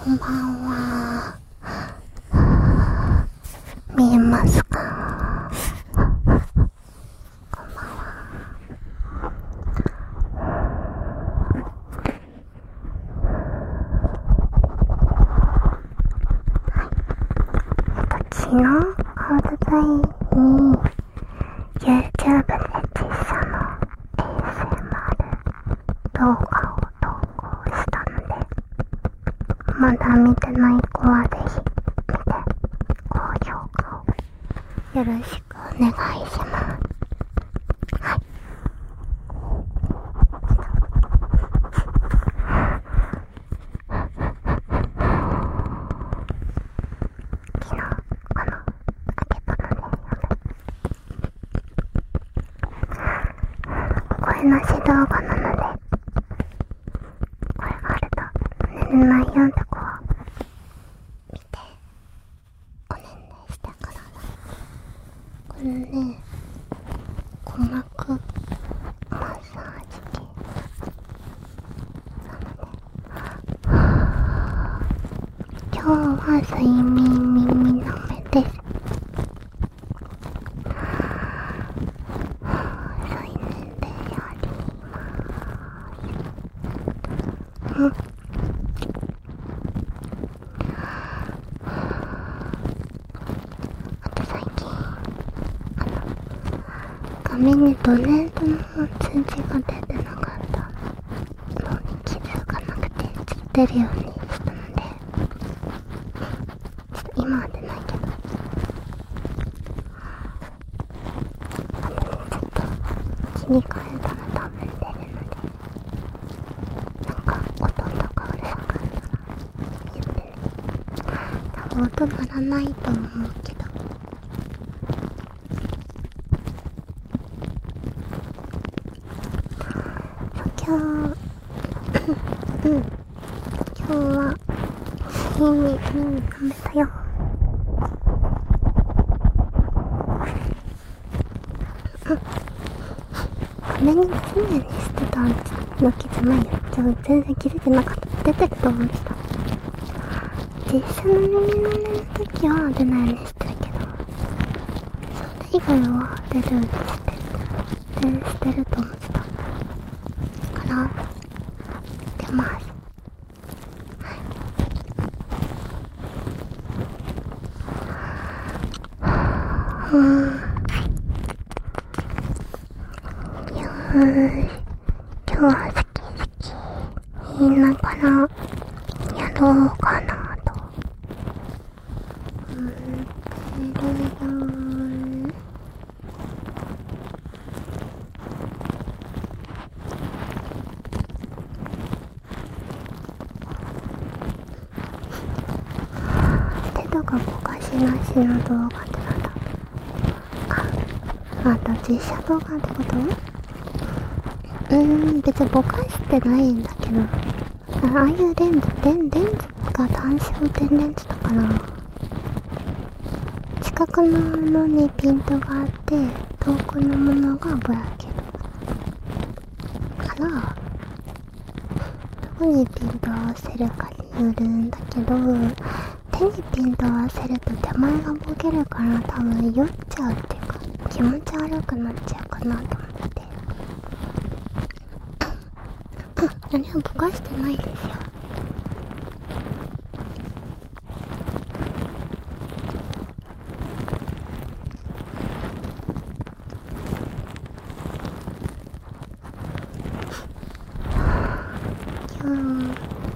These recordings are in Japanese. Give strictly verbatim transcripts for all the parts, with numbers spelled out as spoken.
こんばんは。見えますか？こんばんは。昨日、おとといに YouTube で実写の エーエスエムアール 動画を投稿したので、まだ見てない子はぜひ見て、高評価をよろしくお願いします。はい。昨日、このあけぼので声なし動画なので、声があると寝れないよって子は見ておねんねしてください。これね、鼓膜マッサージ機なので、今日は睡眠耳の目です。睡眠でやります。うん。あと最近、あの、画面にドレードの通知が出てなかったのに気づかなくて、ちょっと出るようにしたので、ちょっと今は出ないけど、あとね、ちょっと切り替えたら多分出るので、なんか音とかうるさかったら言ってね。多分音鳴らないと思うけど、今日、うん、今日は睡眠耳の目だよ。画面に常にしてたわけじゃないよ。じゃあ全然気づいてなかった。出てると思ってた。実写の耳の目の時は出ないようにしてるけど、それ以外は出るようにしてる。で、してると思ってた。から、出ます。はい。うーん。よーし。今日は好き好き言いながらやろうかなと思ってるよー。手とかぼかしなしの動画ってなんだ？あ、あと実写動画ってこと？うーん、別にぼかしてないんだけど、ああいうレンズ、レン、レンズが単焦点レンズだから、近くのものにピントがあって、遠くのものがぼやける。から、どこにピントを合わせるかによるんだけど、手にピントを合わせると手前がボケるから多分酔っちゃうっていうか、気持ち悪くなっちゃうかなと思って。何もぼかしてないですよ。今日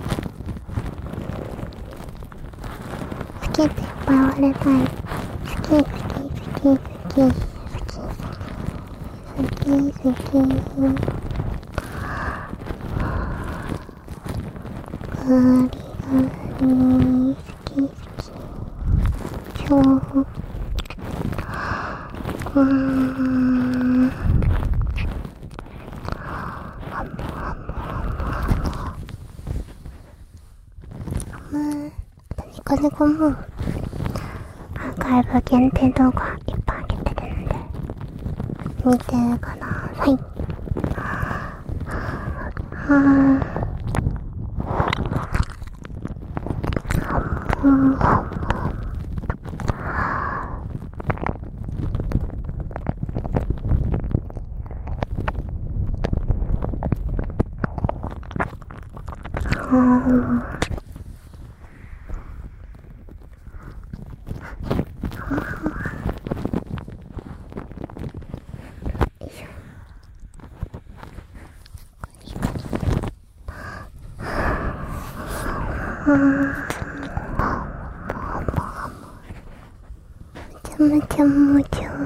好きっていっぱい言われたい。好き好き好き好き好き好き好きガリガリ好き好き今日うーんハムハムハムハムニコニコもアーカイブ限定動画いっぱい上げてるんで見てください。はーむちゃむちゃ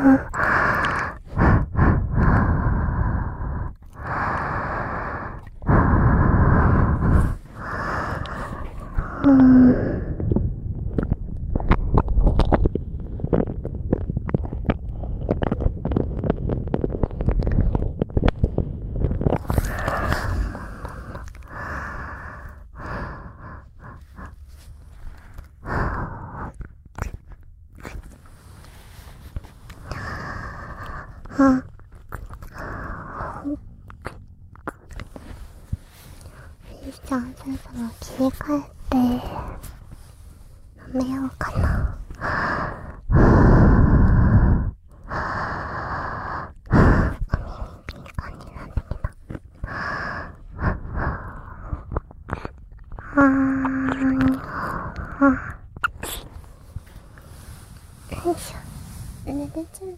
あ、ゆうちゃん、そろそろ切り替えて飲めようかな。いい感じなんだけど。はーい。はよいしょ。寝る準備。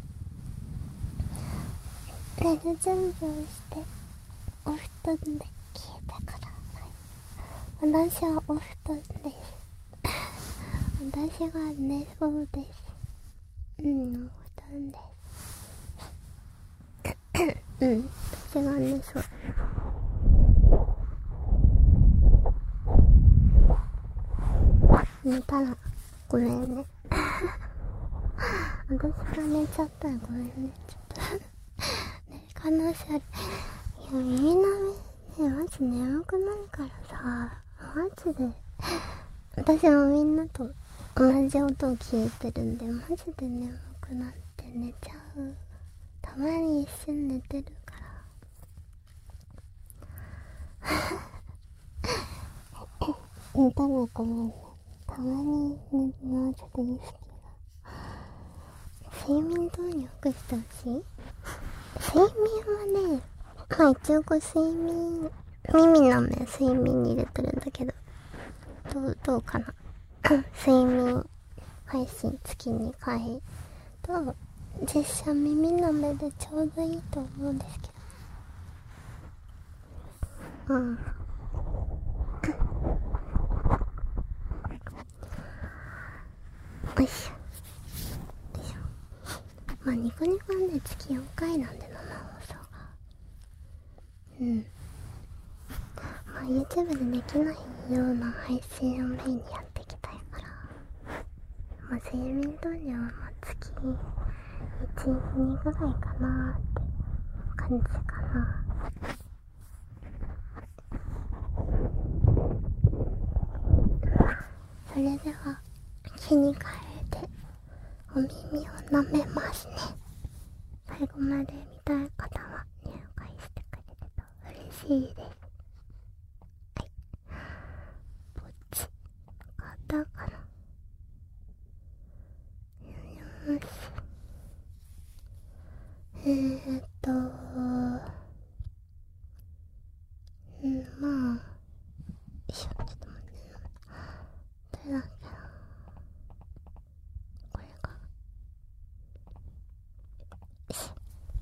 寝る準備をしてお布団で消えてください。私はお布団です。私が寝そうです。うん、お布団です。うん、私が寝そう。寝たらごめんね。私が寝ちゃったらごめんね。ちょっと寝る可能性ある。いや、耳の上ね、マジ眠くなるからさ、マジで。私もみんなと同じ音を聞いてるんで、マジで眠くなって寝ちゃう。たまに一瞬寝てるから。寝たらごめんね。たまに寝るのはちょっといいですけど。睡眠導入良くしてほしい？睡眠はね、まあ一応こう睡眠、耳の目睡眠に入れてるんだけど、どう、どうかな。睡眠配信月にかいと、実写耳の目でちょうどいいと思うんですけど。うん。よいしょ。よいしょ。まあニコニコはね、月よんかいなんで生放送が。うん。まあ YouTube でできないような配信をメインにやっていきたいから。まあ睡眠導入はまあ月いち、にぐらいかなーって感じかな。それでは気に変えてお耳を舐めますね。最後まで見たい方は入会してくれると嬉しいです。はい。ポチカタカナ。よし。えーっとうん、まあ、よいしょ、ちょっと待ってね。どれだっけな。これか。よし。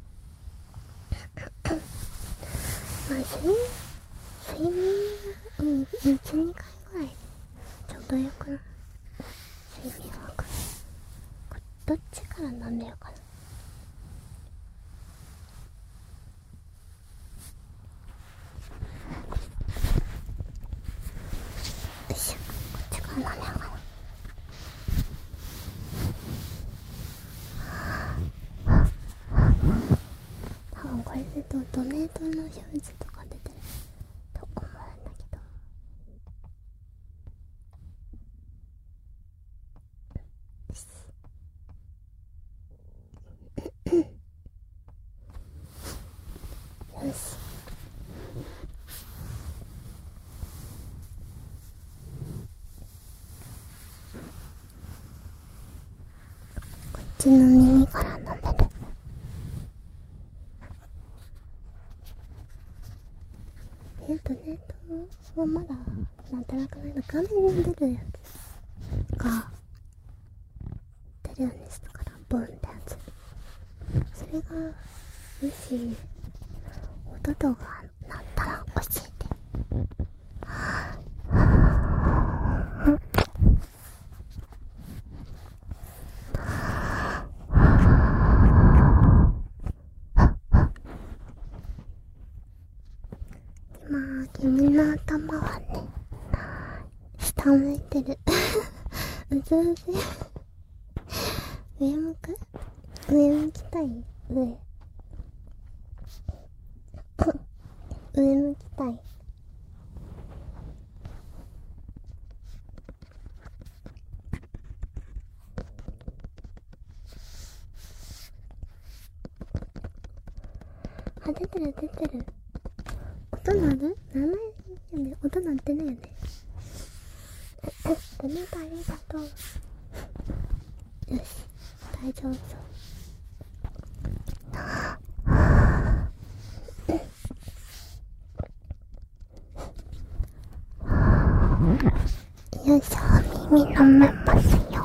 まあ、睡眠、睡眠、うん、いち、にかいぐらい、ちょうどよくない？睡眠枠。これ、どっちから舐めようかな。よいしょ、こっちから舐めようかな。多分これでドドネートの表示とか出てると思うんだけど。よし。 ちの耳から飲める。えっとねとはまだなんとなくないの、画面に出るやつが出るようにしたから、ボンってやつ。それがもし音とかなったら教えて。今君の頭はね、下向いてる。うずうず。上向く？上向きたい？上。上向きたい。あ、出てる出てる。音鳴る？鳴らないよね。音鳴ってないよね。ごめん、ありがとう。よし、大丈夫そう。よいしょ、耳飲めますよ。